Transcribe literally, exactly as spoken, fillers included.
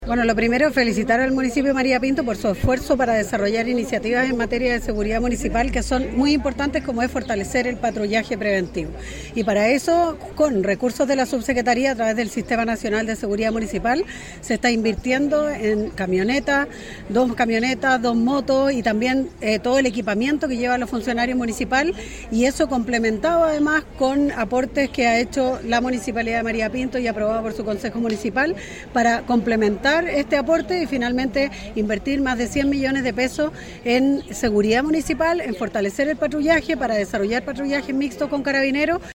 Bueno, lo primero, felicitar al municipio de María Pinto por su esfuerzo para desarrollar iniciativas en materia de seguridad municipal que son muy importantes, como es fortalecer el patrullaje preventivo. Y para eso, con recursos de la subsecretaría a través del Sistema Nacional de Seguridad Municipal, se está invirtiendo en camionetas, dos camionetas, dos motos y también eh, todo el equipamiento que llevan los funcionarios municipales, y eso complementado además con aportes que ha hecho la Municipalidad de María Pinto y aprobado por su Consejo Municipal para complementar este aporte y finalmente invertir más de cien millones de pesos en seguridad municipal, en fortalecer el patrullaje para desarrollar patrullaje mixto con carabineros.